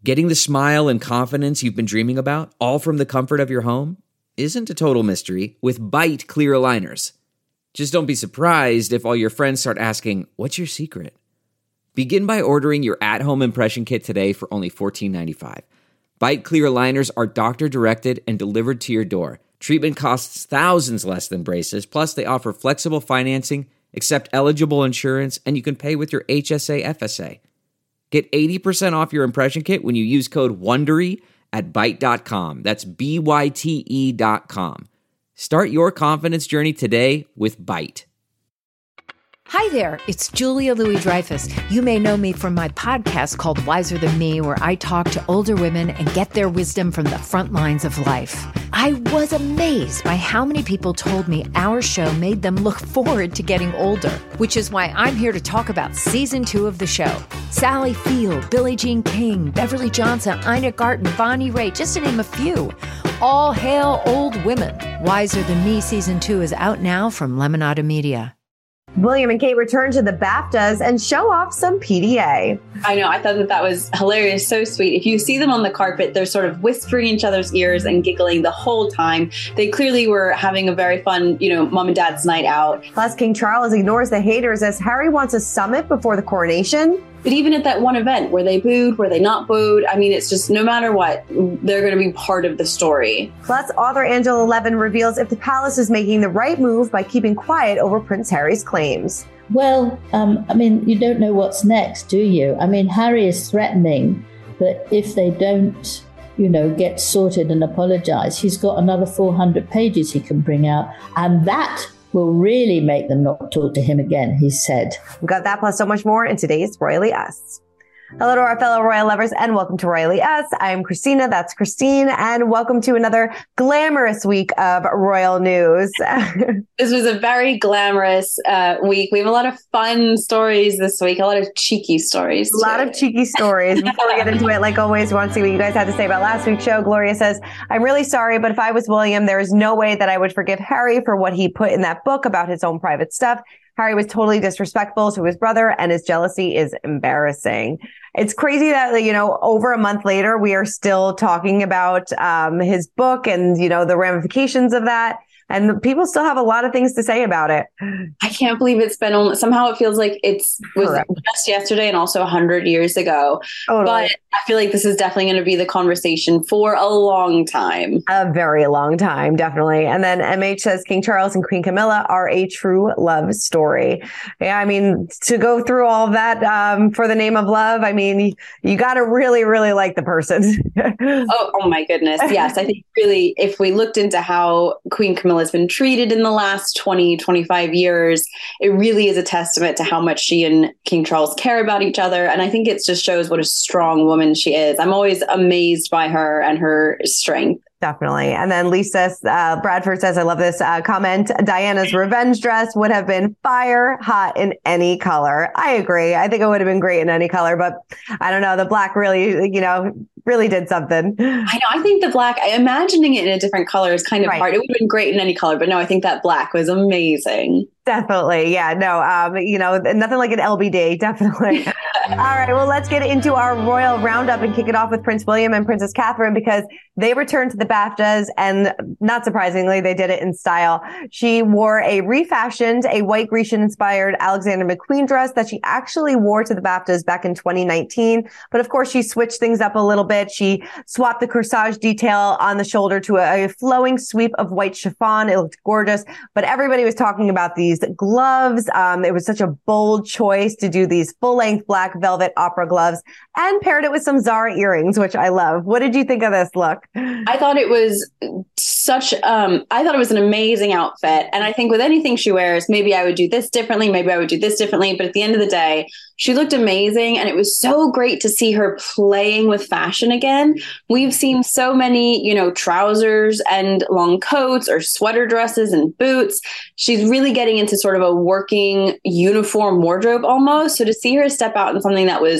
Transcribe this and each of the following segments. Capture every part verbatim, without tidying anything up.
Getting the smile and confidence you've been dreaming about, all from the comfort of your home, isn't a total mystery with Byte clear aligners. Just don't be surprised if all your friends start asking, "What's your secret?" Begin by ordering your at-home impression kit today for only fourteen ninety-five. Byte clear aligners are doctor-directed and delivered to your door. Treatment costs thousands less than braces, plus they offer flexible financing, accept eligible insurance, and you can pay with your H S A F S A. Get eighty percent off your impression kit when you use code WONDERY at byte dot com. That's B Y T E dot com. Start your confidence journey today with Byte. Hi there, it's Julia Louis-Dreyfus. You may know me from my podcast called Wiser Than Me, where I talk to older women and get their wisdom from the front lines of life. I was amazed by how many people told me our show made them look forward to getting older, which is why I'm here to talk about season two of the show. Sally Field, Billie Jean King, Beverly Johnson, Ina Garten, Bonnie Raitt, just to name a few. All hail old women. Wiser Than Me season two is out now from Lemonada Media. William and Kate return to the BAFTAs and show off some P D A. I know. I thought that that was hilarious. So sweet. If you see them on the carpet, they're sort of whispering in each other's ears and giggling the whole time. They clearly were having a very fun, you know, mom and dad's night out. Plus, King Charles ignores the haters as Harry wants a summit before the coronation. But even at that one event, were they booed? Were they not booed? I mean, it's just no matter what, they're going to be part of the story. Plus, author Angela Levin reveals if the palace is making the right move by keeping quiet over Prince Harry's claims. Well, um, I mean, you don't know what's next, do you? I mean, Harry is threatening that if they don't, you know, get sorted and apologize, he's got another four hundred pages he can bring out. And that will really make them not talk to him again, he said. We've got that plus so much more in today's Royally Us. Hello to our fellow royal lovers and welcome to Royally Us. I am Christina, that's Christine, and welcome to another glamorous week of royal news. This was a very glamorous uh, week. We have a lot of fun stories this week, a lot of cheeky stories. A lot of cheeky stories. Before we get into it, like always, we want to see what you guys had to say about last week's show. Gloria says, I'm really sorry, but if I was William, there is no way that I would forgive Harry for what he put in that book about his own private stuff. Harry was totally disrespectful to his brother, and his jealousy is embarrassing. It's crazy that, you know, over a month later, we are still talking about um, his book and, you know, the ramifications of that. And people still have a lot of things to say about it. I can't believe it's been only, somehow it feels like it's was Correct. just yesterday and also a hundred years ago. Totally. But I feel like this is definitely going to be the conversation for a long time. A very long time, definitely. And then M H says King Charles and Queen Camilla are a true love story. Yeah, I mean, to go through all of that um, for the name of love, I mean, you, you got to really, really like the person. oh, oh my goodness. Yes. I think really, if we looked into how Queen Camilla has been treated in the last twenty, twenty-five years, it really is a testament to how much she and King Charles care about each other. And I think it just shows what a strong woman she is. I'm always amazed by her and her strength. Definitely. And then Lisa uh, Bradford says, I love this uh, comment. Diana's revenge dress would have been fire hot in any color. I agree. I think it would have been great in any color, but I don't know. The black really, you know, really did something. I know. I think the black, imagining it in a different color is kind of right. hard. It would have been great in any color, but no, I think that black was amazing. Definitely. Yeah, no, um, you know, nothing like an L B D. Definitely. All right. Well, let's get into our royal roundup and kick it off with Prince William and Princess Catherine because they returned to the BAFTAs and not surprisingly, they did it in style. She wore a refashioned, a white Grecian inspired Alexander McQueen dress that she actually wore to the BAFTAs back in twenty nineteen. But of course, she switched things up a little bit. She swapped the corsage detail on the shoulder to a, a flowing sweep of white chiffon. It looked gorgeous, but everybody was talking about these gloves. Um, it was such a bold choice to do these full length black velvet opera gloves and paired it with some Zara earrings, which I love. What did you think of this look? I thought it was such, um, I thought it was an amazing outfit. And I think with anything she wears, maybe I would do this differently. Maybe I would do this differently. But at the end of the day, she looked amazing. And it was so great to see her playing with fashion again. We've seen so many, you know, trousers and long coats or sweater dresses and boots. She's really getting into sort of a working uniform wardrobe almost. So to see her step out in something that was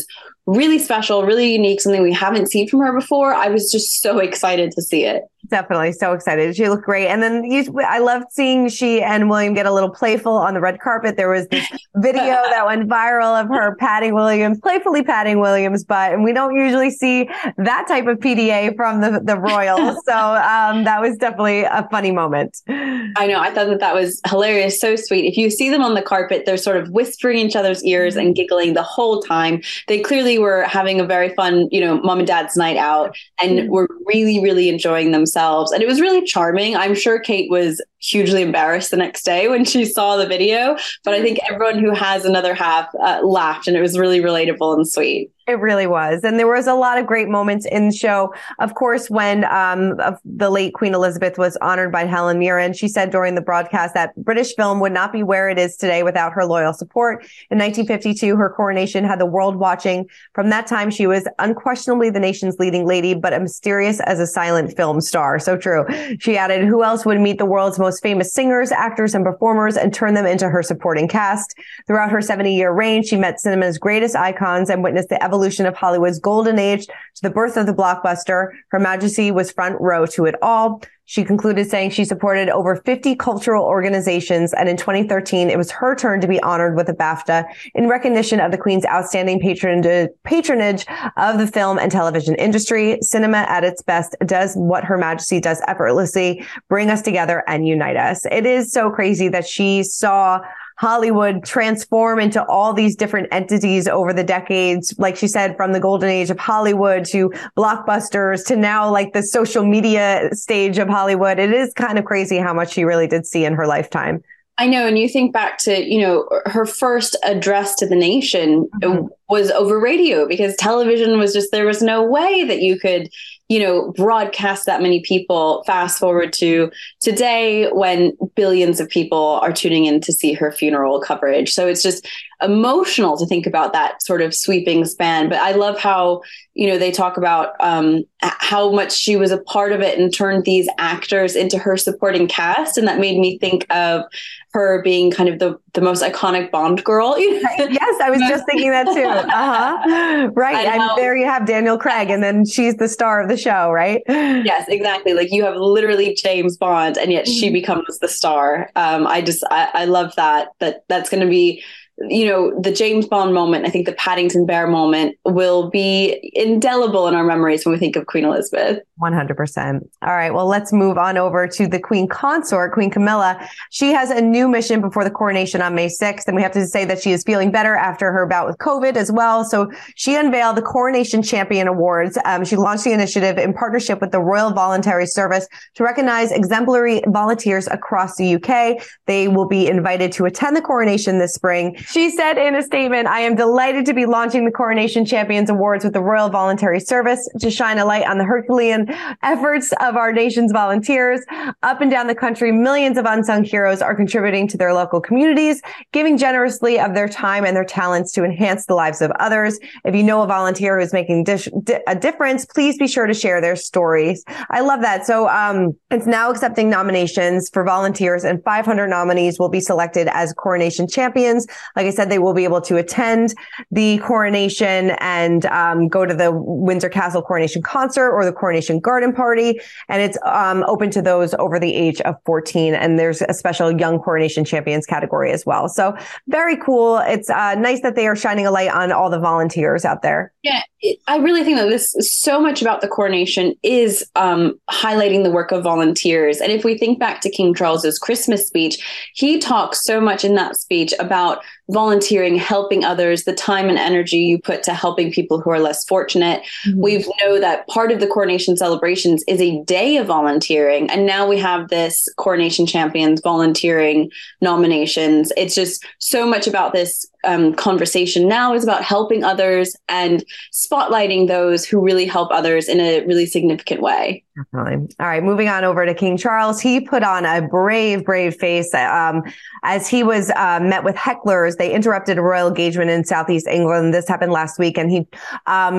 really special, really unique, something we haven't seen from her before. I was just so excited to see it. Definitely so excited. She looked great. And then you, I loved seeing she and William get a little playful on the red carpet. There was this video that went viral of her patting Williams, playfully patting Williams' butt. And we don't usually see that type of P D A from the, the royals. So um, that was definitely a funny moment. I know. I thought that that was hilarious. So sweet. If you see them on the carpet, they're sort of whispering each other's ears and giggling the whole time. They clearly were having a very fun, you know, mom and dad's night out and were really, really enjoying themselves. And it was really charming. I'm sure Kate was hugely embarrassed the next day when she saw the video, but I think everyone who has another half uh, laughed, and it was really relatable and sweet. It really was. And there was a lot of great moments in the show. Of course, when um, the late Queen Elizabeth was honored by Helen Mirren, she said during the broadcast that British film would not be where it is today without her loyal support. In nineteen fifty-two, her coronation had the world watching. From that time, she was unquestionably the nation's leading lady, but a mysterious as a silent film star. So true. She added, who else would meet the world's most famous singers, actors, and performers and turn them into her supporting cast? Throughout her seventy-year reign, she met cinema's greatest icons and witnessed the evolution of Hollywood's golden age to the birth of the blockbuster. Her Majesty was front row to it all. She concluded saying she supported over fifty cultural organizations, and in twenty thirteen, it was her turn to be honored with a BAFTA in recognition of the Queen's outstanding patron- patronage of the film and television industry. Cinema at its best does what Her Majesty does effortlessly, bring us together and unite us. It is so crazy that she saw Hollywood transform into all these different entities over the decades. Like she said, from the golden age of Hollywood to blockbusters to now like the social media stage of Hollywood. It is kind of crazy how much she really did see in her lifetime. I know. And you think back to, you know, her first address to the nation mm-hmm. was over radio, because television was just, there was no way that you could, you know, broadcast that many people. Fast forward to today when billions of people are tuning in to see her funeral coverage. So it's just emotional to think about that sort of sweeping span. But I love how, you know, they talk about um, how much she was a part of it and turned these actors into her supporting cast. And that made me think of her being kind of the, the most iconic Bond girl. Yes, I was just thinking that too. Uh-huh. Right. And, and there you have Daniel Craig, and then she's the star of the show, right? Yes, exactly. Like you have literally James Bond, and yet she becomes the star. Um, I just, I, I love that, that that's going to be, you know, the James Bond moment. I think the Paddington Bear moment will be indelible in our memories when we think of Queen Elizabeth. one hundred percent. All right. Well, let's move on over to the Queen Consort, Queen Camilla. She has a new mission before the coronation on May sixth. And we have to say that she is feeling better after her bout with COVID as well. So she unveiled the Coronation Champion Awards. Um, she launched the initiative in partnership with the Royal Voluntary Service to recognize exemplary volunteers across the U K. They will be invited to attend the coronation this spring. She said in a statement, I am delighted to be launching the Coronation Champions Awards with the Royal Voluntary Service to shine a light on the Herculean efforts of our nation's volunteers. Up and down the country, millions of unsung heroes are contributing to their local communities, giving generously of their time and their talents to enhance the lives of others. If you know a volunteer who's making dish, di- a difference, please be sure to share their stories. I love that. So um, it's now accepting nominations for volunteers, and five hundred nominees will be selected as coronation champions. Like I said, they will be able to attend the coronation and um, go to the Windsor Castle coronation concert or the coronation garden party. And it's um, open to those over the age of fourteen. And there's a special young coronation champions category as well. So very cool. It's uh, nice that they are shining a light on all the volunteers out there. Yeah, it, I really think that this so much about the coronation is um, highlighting the work of volunteers. And if we think back to King Charles's Christmas speech, he talks so much in that speech about volunteering, helping others, the time and energy you put to helping people who are less fortunate. Mm-hmm. We know that part of the coronation celebrations is a day of volunteering. And now we have this Coronation Champions volunteering nominations. It's just so much about this um, conversation now is about helping others and spotlighting those who really help others in a really significant way. Definitely. All right. Moving on over to King Charles. He put on a brave, brave face um, as he was uh, met with hecklers. They interrupted a royal engagement in Southeast England. This happened last week. And he um,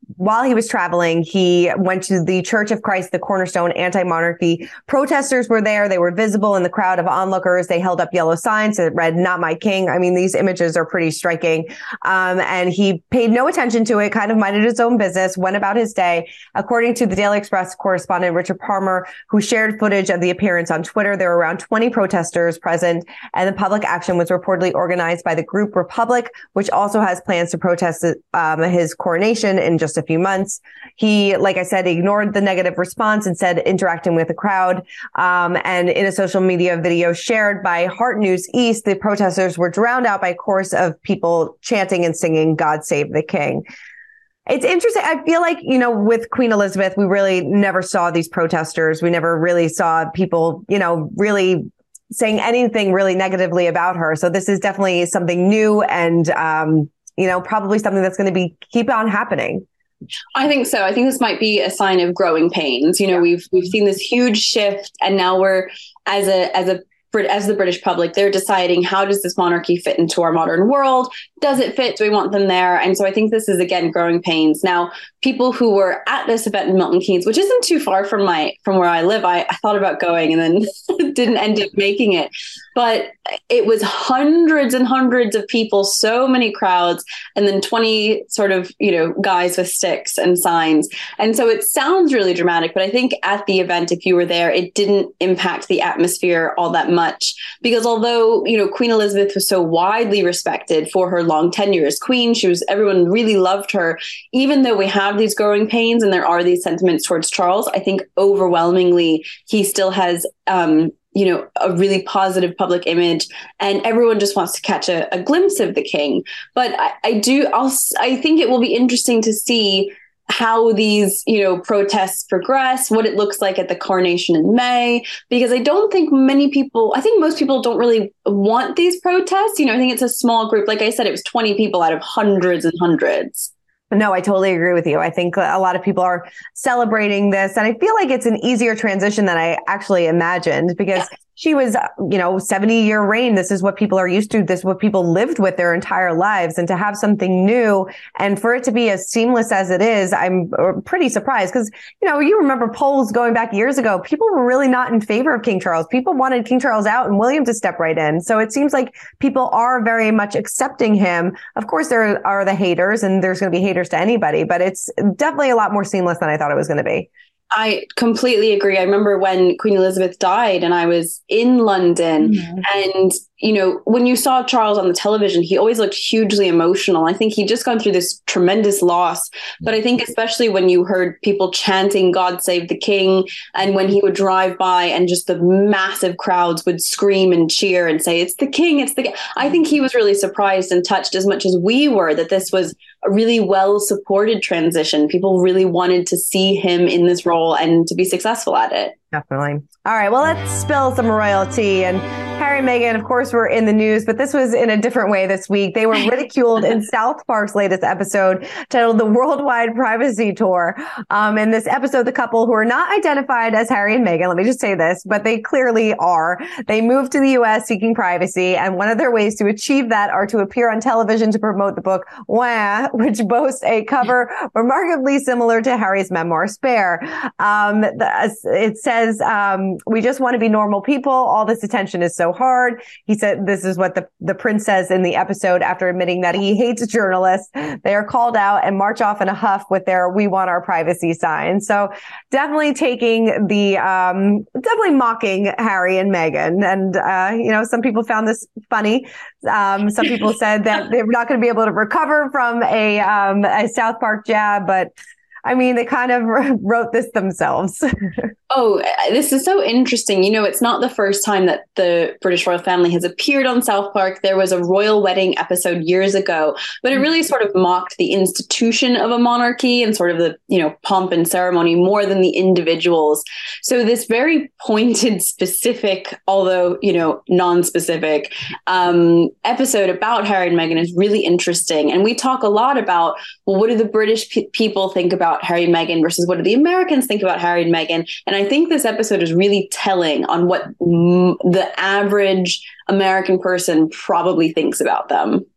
while he was traveling, he went to the Church of Christ, the Cornerstone Anti-Monarchy. Protesters were there. They were visible in the crowd of onlookers. They held up yellow signs that read, "Not my king." I mean, these images are pretty striking. Um, and he paid no attention to it, kind of minded his own business, went about his day. According to the Daily Express correspondent Richard Palmer, who shared footage of the appearance on Twitter, there were around twenty protesters present, and the public action was reportedly organized by the group Republic, which also has plans to protest um, his coronation in just a few months. He, like I said, ignored the negative response and said interacting with the crowd. Um, and in a social media video shared by Heart News East, the protesters were drowned out by a chorus of people chanting and singing "God Save the King." It's interesting. I feel like, you know, with Queen Elizabeth, we really never saw these protesters. We never really saw people, you know, really saying anything really negatively about her. So this is definitely something new and, um, you know, probably something that's going to be keep on happening. I think so. I think this might be a sign of growing pains. You know, yeah. we've we've seen this huge shift, and now we're as a as a as the British public, they're deciding, how does this monarchy fit into our modern world? Does it fit? Do we want them there? And so I think this is, again, growing pains. Now, people who were at this event in Milton Keynes, which isn't too far from my from where I live, I, I thought about going and then didn't end up making it. But it was hundreds and hundreds of people, so many crowds, and then twenty sort of, you know, guys with sticks and signs. And so it sounds really dramatic, but I think at the event, if you were there, it didn't impact the atmosphere all that much. Because although, you know, Queen Elizabeth was so widely respected for her long tenure as queen, she was, everyone really loved her. Even though we have these growing pains and there are these sentiments towards Charles, I think overwhelmingly he still has, um, you know, a really positive public image, and everyone just wants to catch a, a glimpse of the king. But I, I do, I'll, I think it will be interesting to see how these, you know, protests progress, what it looks like at the coronation in May, because I don't think many people, I think most people don't really want these protests. You know, I think it's a small group. Like I said, it was twenty people out of hundreds and hundreds. No, I totally agree with you. I think a lot of people are celebrating this, and I feel like it's an easier transition than I actually imagined, because yeah. she was, you know, seventy year reign. This is what people are used to. This is what people lived with their entire lives. And to have something new and for it to be as seamless as it is, I'm pretty surprised, because, you know, you remember polls going back years ago, people were really not in favor of King Charles. People wanted King Charles out and William to step right in. So it seems like people are very much accepting him. Of course, there are the haters, and there's going to be haters to anybody, but it's definitely a lot more seamless than I thought it was going to be. I completely agree. I remember when Queen Elizabeth died and I was in London, mm-hmm. and, you know, when you saw Charles on the television, he always looked hugely emotional. I think he'd just gone through this tremendous loss. But I think especially when you heard people chanting "God Save the King," and when he would drive by and just the massive crowds would scream and cheer and say, "It's the king, it's the king." I think he was really surprised and touched as much as we were that this was a really well supported transition. People really wanted to see him in this role and to be successful at it. Definitely. All right. Well, let's spill some royalty. And Harry and Meghan, of course, were in the news, but this was in a different way this week. They were ridiculed in South Park's latest episode titled "The Worldwide Privacy Tour." Um, in this episode, the couple, who are not identified as Harry and Meghan, let me just say this, but they clearly are. They moved to the U S seeking privacy. And one of their ways to achieve that are to appear on television to promote the book Wah, which boasts a cover remarkably similar to Harry's memoir Spare. Um, the, it says, um, "We just want to be normal people. All this attention is so hard." He said, this is what the, the prince says in the episode after admitting that he hates journalists. They are called out and march off in a huff with their "We want our privacy" sign. So definitely taking the, um, definitely mocking Harry and Meghan. And, uh, you know, some people found this funny. Um, some people said that they're not going to be able to recover from a, um, a South Park jab, but I mean, they kind of wrote this themselves. Oh, this is so interesting. You know, it's not the first time that the British royal family has appeared on South Park. There was a royal wedding episode years ago, but it really sort of mocked the institution of a monarchy and sort of the, you know, pomp and ceremony more than the individuals. So this very pointed, specific, although, you know, non-specific um, episode about Harry and Meghan is really interesting. And we talk a lot about, well, what do the British pe- people think about Harry and Meghan versus what do the Americans think about Harry and Meghan? And I think this episode is really telling on what m- the average American person probably thinks about them.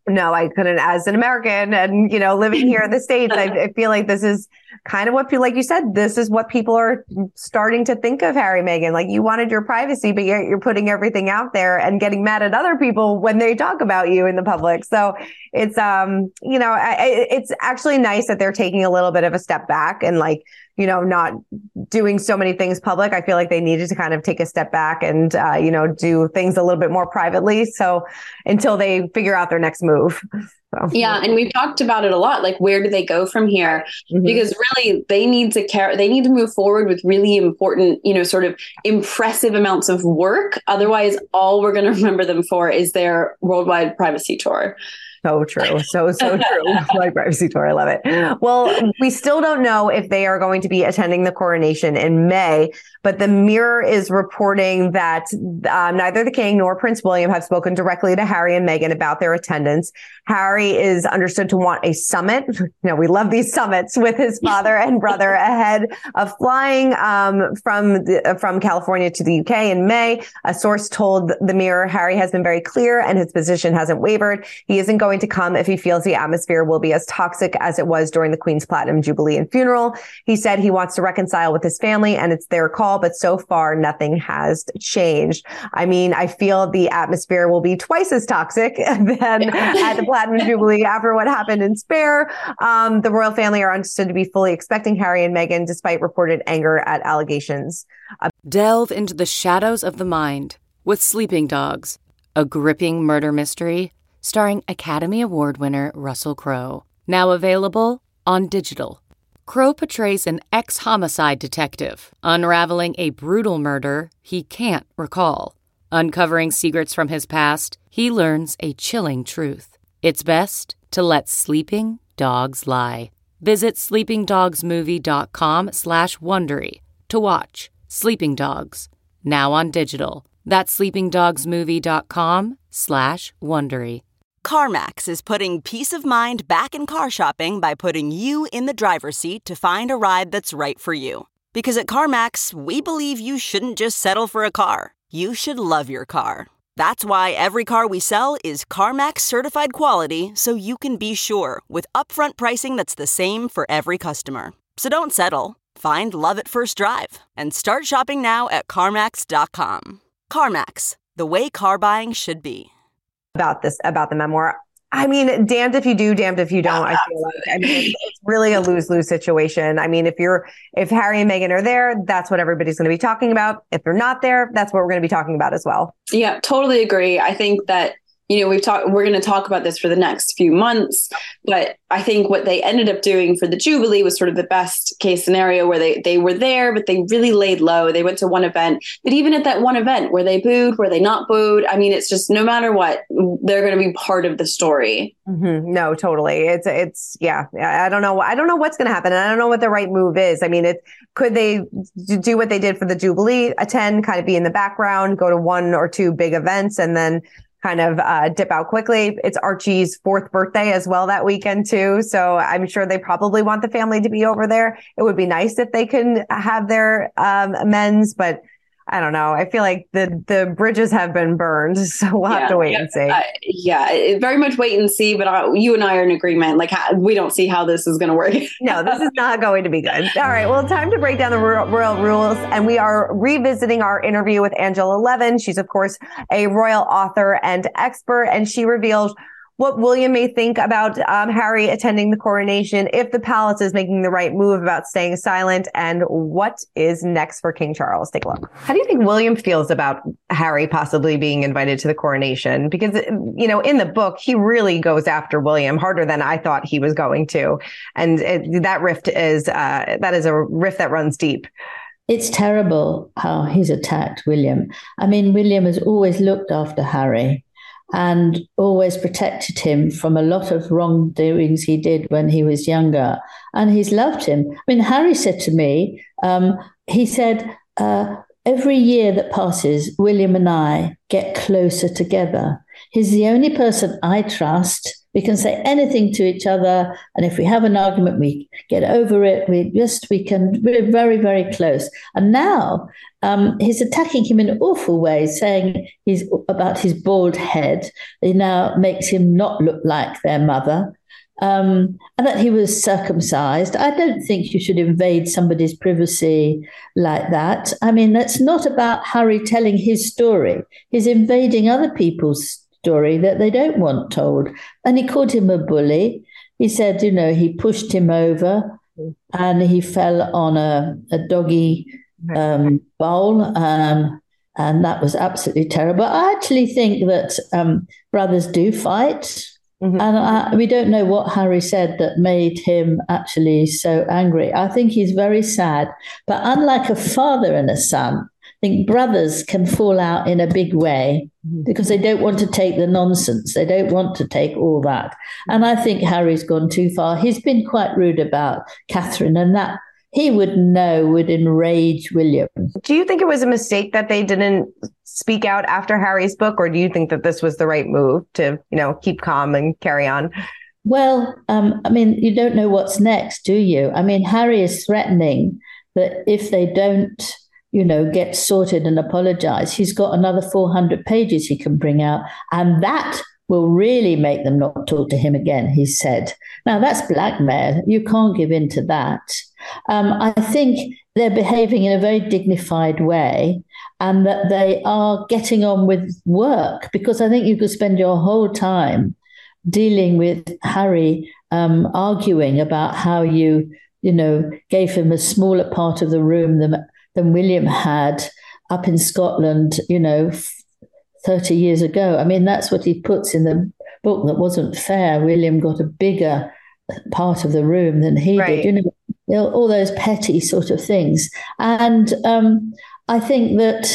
No, I couldn't. As an American and, you know, living here in the States, I, I feel like this is kind of what people, like you said, this is what people are starting to think of Harry, Meghan. Like, you wanted your privacy, but you're, you're putting everything out there and getting mad at other people when they talk about you in the public. So it's, um, you know, I, it's actually nice that they're taking a little bit of a step back and, like, you know, not doing so many things public. I feel like they needed to kind of take a step back and, uh, you know, do things a little bit more privately. So until they figure out their next move. So. Yeah. And we've talked about it a lot. Like, where do they go from here? Mm-hmm. Because really they need to care. They need to move forward with really important, you know, sort of impressive amounts of work. Otherwise, all we're going to remember them for is their worldwide privacy tour. So true. So, so true. Like privacy tour. I love it. Well, we still don't know if they are going to be attending the coronation in May, but the Mirror is reporting that um, neither the King nor Prince William have spoken directly to Harry and Meghan about their attendance. Harry is understood to want a summit. You know, we love these summits with his father and brother ahead of flying um, from the, from California to the U K in May. A source told the Mirror Harry has been very clear and his position hasn't wavered. He isn't going to come if he feels the atmosphere will be as toxic as it was during the Queen's Platinum Jubilee and funeral. He said he wants to reconcile with his family and it's their call, but so far nothing has changed. I mean, I feel the atmosphere will be twice as toxic than at the Platinum Jubilee after what happened in Spare. Um, the royal family are understood to be fully expecting Harry and Meghan despite reported anger at allegations. Uh, Delve into the shadows of the mind with Sleeping Dogs, a gripping murder mystery starring Academy Award winner Russell Crowe. Now available on digital. Crowe portrays an ex-homicide detective unraveling a brutal murder he can't recall. Uncovering secrets from his past, he learns a chilling truth. It's best to let sleeping dogs lie. Visit sleepingdogsmovie.com slash Wondery to watch Sleeping Dogs, now on digital. That's sleepingdogsmovie.com slash Wondery. CarMax is putting peace of mind back in car shopping by putting you in the driver's seat to find a ride that's right for you. Because at CarMax, we believe you shouldn't just settle for a car. You should love your car. That's why every car we sell is CarMax certified quality, so you can be sure with upfront pricing that's the same for every customer. So don't settle. Find love at first drive and start shopping now at CarMax dot com. CarMax, the way car buying should be. About this, about the memoir. I mean, damned if you do, damned if you don't. I feel like I mean, it's, it's really a lose-lose situation. I mean, if you're, if Harry and Meghan are there, that's what everybody's going to be talking about. If they're not there, that's what we're going to be talking about as well. Yeah, totally agree. I think that, you know, we've talked, we're going to talk about this for the next few months, but I think what they ended up doing for the Jubilee was sort of the best case scenario where they, they were there, but they really laid low. They went to one event, but even at that one event, were they booed? Were they not booed? I mean, it's just no matter what, they're going to be part of the story. Mm-hmm. No, totally. It's, it's, yeah, I don't know. I don't know what's going to happen. And I don't know what the right move is. I mean, it could they do what they did for the Jubilee, attend, kind of be in the background, go to one or two big events, and then kind of uh, dip out quickly. It's Archie's fourth birthday as well that weekend too. So I'm sure they probably want the family to be over there. It would be nice if they can have their um, amends, but I don't know. I feel like the, the bridges have been burned. So we'll yeah, have to wait yeah, and see. Uh, yeah, very much wait and see. But I, you and I are in agreement. Like how, we don't see how this is going to work. No, this is not going to be good. All right. Well, time to break down the royal, royal rules. And we are revisiting our interview with Angela Levin. She's, of course, a royal author and expert. And she revealed what William may think about um, Harry attending the coronation, if the palace is making the right move about staying silent, and what is next for King Charles. Take a look. How do you think William feels about Harry possibly being invited to the coronation? Because, you know, in the book, he really goes after William harder than I thought he was going to. And it, that rift is, uh, that is a rift that runs deep. It's terrible how he's attacked William. I mean, William has always looked after Harry and always protected him from a lot of wrongdoings he did when he was younger. And he's loved him. I mean, Harry said to me, um, he said, uh, every year that passes, William and I get closer together. He's the only person I trust We can say anything to each other. And if we have an argument, we get over it. We just, we can, we're very, very close. And now um, he's attacking him in an awful way, saying he's about his bald head. It now makes him not look like their mother. Um, and that he was circumcised. I don't think you should invade somebody's privacy like that. I mean, that's not about Harry telling his story. He's invading other people's story that they don't want told. And he called him a bully. He said, you know, he pushed him over and he fell on a, a doggy um, bowl. Um, and that was absolutely terrible. I actually think that um, brothers do fight. Mm-hmm. And I, we don't know what Harry said that made him actually so angry. I think he's very sad. But unlike a father and a son, I think brothers can fall out in a big way because they don't want to take the nonsense. They don't want to take all that. And I think Harry's gone too far. He's been quite rude about Catherine, and that he would know would enrage William. Do you think it was a mistake that they didn't speak out after Harry's book, or do you think that this was the right move to, you know, keep calm and carry on? Well, um, I mean, you don't know what's next, do you? I mean, Harry is threatening that if they don't, you know, get sorted and apologize, he's got another four hundred pages he can bring out. And that will really make them not talk to him again, he said. Now, that's blackmail. You can't give in to that. Um, I think they're behaving in a very dignified way and that they are getting on with work, because I think you could spend your whole time dealing with Harry um, arguing about how you, you know, gave him a smaller part of the room than, than William had up in Scotland, you know, thirty years ago. I mean, that's what he puts in the book. That wasn't fair. William got a bigger part of the room than he right. did, you know, you know, all those petty sort of things. And um, I think that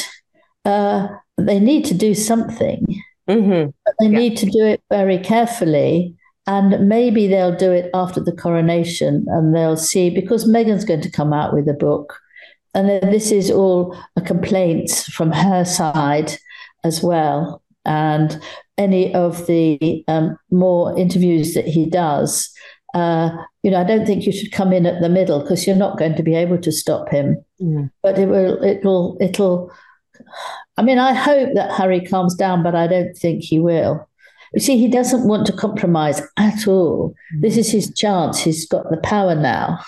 uh, they need to do something, mm-hmm. but they yeah. need to do it very carefully. And maybe they'll do it after the coronation, and they'll see, because Meghan's going to come out with a book. And then this is all a complaint from her side as well. And any of the um, more interviews that he does, uh, you know, I don't think you should come in at the middle, because you're not going to be able to stop him. Mm. But it will, it will, it'll, I mean, I hope that Harry calms down, but I don't think he will. You see, he doesn't want to compromise at all. Mm. This is his chance. He's got the power now.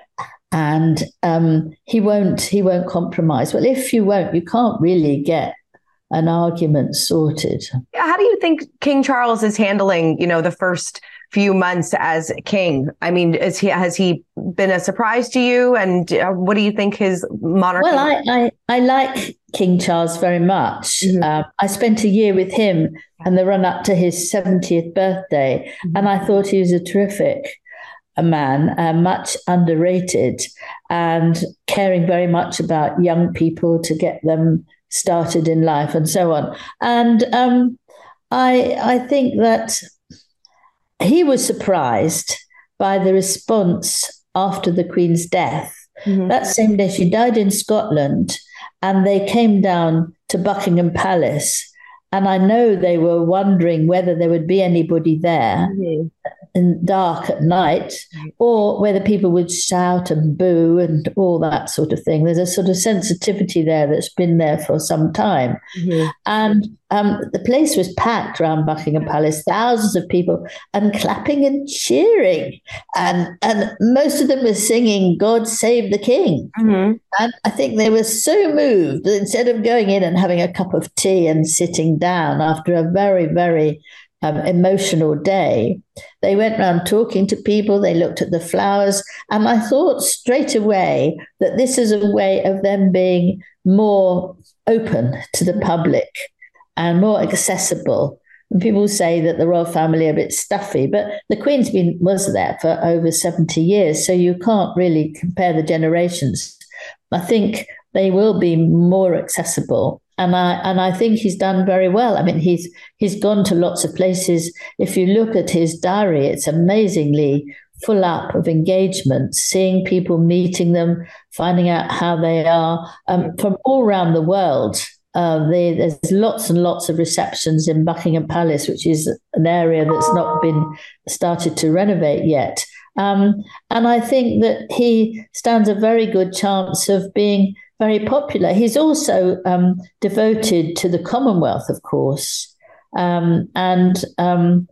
And um, he won't, he won't compromise. Well, if you won't, you can't really get an argument sorted. How do you think King Charles is handling, you know, the first few months as king? I mean, is he, has he been a surprise to you? And uh, what do you think his monarchy? Well, I, I, I like King Charles very much. Mm-hmm. Uh, I spent a year with him and the run up to his seventieth birthday. Mm-hmm. And I thought he was a terrific a man, uh, much underrated, and caring very much about young people to get them started in life and so on. And um, I I think that he was surprised by the response after the Queen's death. Mm-hmm. That same day, she died in Scotland, and they came down to Buckingham Palace. And I know they were wondering whether there would be anybody there. Mm-hmm. in dark at night, or whether people would shout and boo and all that sort of thing. There's a sort of sensitivity there that's been there for some time. Mm-hmm. And um, the place was packed around Buckingham Palace, thousands of people, and clapping and cheering. And, and most of them were singing, God Save the King. Mm-hmm. And I think they were so moved that instead of going in and having a cup of tea and sitting down after a very, very Um, emotional day, they went around talking to people. They looked at the flowers, and I thought straight away that this is a way of them being more open to the public and more accessible. And people say that the royal family are a bit stuffy, but the Queen's been was there for over seventy years, so you can't really compare the generations. I think they will be more accessible. And I and I think he's done very well. I mean, he's he's gone to lots of places. If you look at his diary, it's amazingly full up of engagements, seeing people, meeting them, finding out how they are um, from all around the world. Uh, they, there's lots and lots of receptions in Buckingham Palace, which is an area that's not been started to renovate yet. Um, and I think that he stands a very good chance of being very popular. He's also um, devoted to the Commonwealth, of course. Um, and um,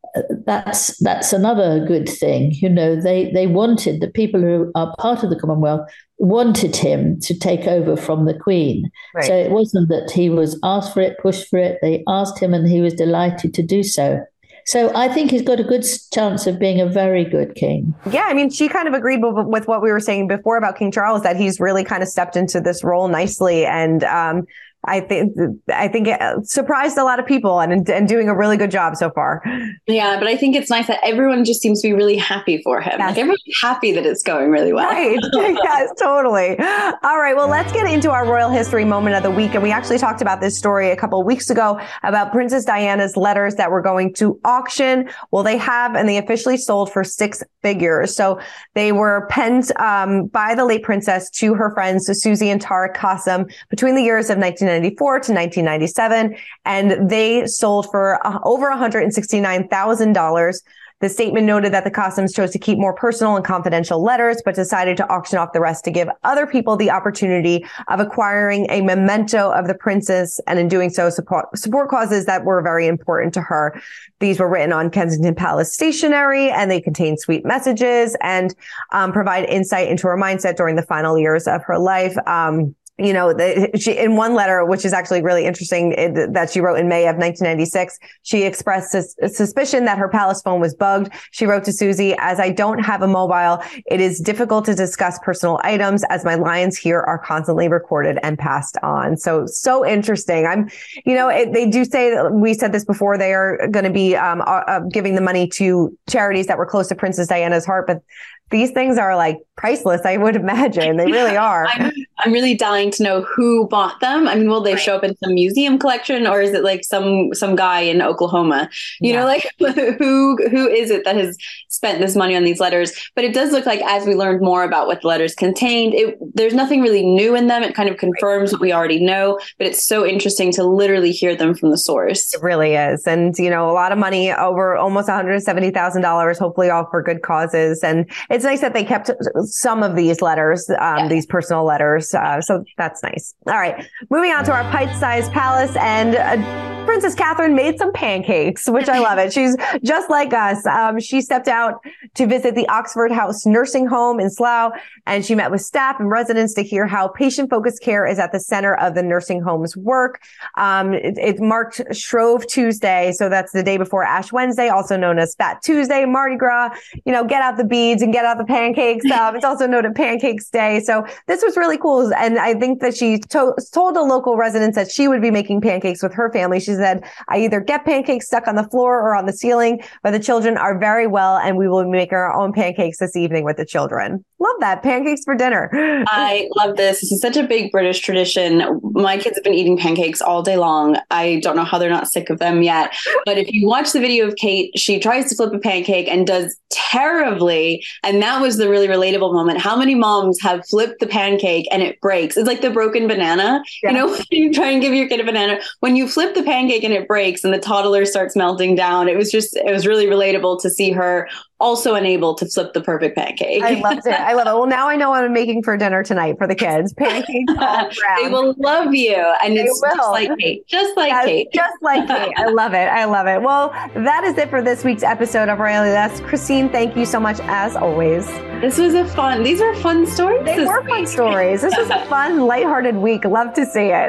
that's that's another good thing. You know, they, they wanted, the people who are part of the Commonwealth wanted him to take over from the Queen. Right. So it wasn't that he was asked for it, pushed for it. They asked him and he was delighted to do so. So I think he's got a good chance of being a very good king. Yeah, I mean, she kind of agreed with, with what we were saying before about King Charles, that he's really kind of stepped into this role nicely. And um, I think I think it surprised a lot of people and, and doing a really good job so far. Yeah, but I think it's nice that everyone just seems to be really happy for him. Yes. Like everyone's happy that it's going really well. Right. Yes, totally. All right. Well, let's get into our royal history moment of the week. And we actually talked about this story a couple of weeks ago about Princess Diana's letters that were going to auction. Well, they have, and they officially sold for six figures. So they were penned um, by the late princess to her friends, Susie and Tariq Qasim, between the years of nineteen ninety-four to nineteen ninety-seven, and they sold for uh, over one hundred sixty-nine thousand dollars. The statement noted that the Qasims chose to keep more personal and confidential letters, but decided to auction off the rest to give other people the opportunity of acquiring a memento of the princess, and in doing so, support, support causes that were very important to her. These were written on Kensington Palace stationery, and they contain sweet messages and um, provide insight into her mindset during the final years of her life. Um, You know, the, she, in one letter, which is actually really interesting, it, that she wrote in May of nineteen ninety-six, she expressed sus- suspicion that her palace phone was bugged. She wrote to Susie, "As I don't have a mobile, it is difficult to discuss personal items as my lines here are constantly recorded and passed on." So, so interesting. I'm, you know, it, they do say that, we said this before, they are going to be um, uh, giving the money to charities that were close to Princess Diana's heart, but these things are like priceless, I would imagine. They really are. I'm, I'm really dying to know who bought them. I mean, will they right. show up in some museum collection, or is it like some some guy in Oklahoma? You yeah. know, like who who is it that has spent this money on these letters? But it does look like, as we learned more about what the letters contained, it, there's nothing really new in them. It kind of confirms right. what we already know, but it's so interesting to literally hear them from the source. It really is. And, you know, a lot of money, over almost one hundred seventy thousand dollars, hopefully all for good causes. And it's nice that they kept some of these letters, um, yeah. these personal letters. Uh, so that's nice. All right. Moving on to our pint-sized palace, and uh, Princess Catherine made some pancakes, which I love it. She's just like us. Um, she stepped out to visit the Oxford House nursing home in Slough, and she met with staff and residents to hear how patient-focused care is at the center of the nursing home's work. Um, it, it marked Shrove Tuesday. So that's the day before Ash Wednesday, also known as Fat Tuesday, Mardi Gras. You know, get out the beads and get out the pancakes. Um, it's also known as Pancakes Day. So this was really cool. And I think that she to- told the local residents that she would be making pancakes with her family. She said, "I either get pancakes stuck on the floor or on the ceiling, but the children are very well, and we will be making our own pancakes this evening with the children." Love that. Pancakes for dinner. I love this. This is such a big British tradition. My kids have been eating pancakes all day long. I don't know how they're not sick of them yet. But if you watch the video of Kate, she tries to flip a pancake and does terribly. And that was the really relatable moment. How many moms have flipped the pancake and it breaks? It's like the broken banana. Yeah. You know, when you try and give your kid a banana, when you flip the pancake and it breaks and the toddler starts melting down, it was just, it was really relatable to see her also unable to flip the perfect pancake. I loved it. I love it. Well, now I know what I'm making for dinner tonight for the kids. Pancakes all around. They will love you. And they it's will. just like Kate. Just like yes, Kate. Just like Kate. I love it. I love it. Well, that is it for this week's episode of Royally Blessed. Christine, thank you so much as always. This was a fun, these were fun stories. They were week. fun stories. This was a fun, lighthearted week. Love to see it.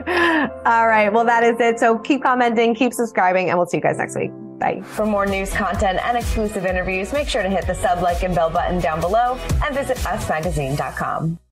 All right. Well, that is it. So keep commenting, keep subscribing, and we'll see you guys next week. Bye. For more news, content, and exclusive interviews, make sure to hit the sub, like, and bell button down below and visit us magazine dot com.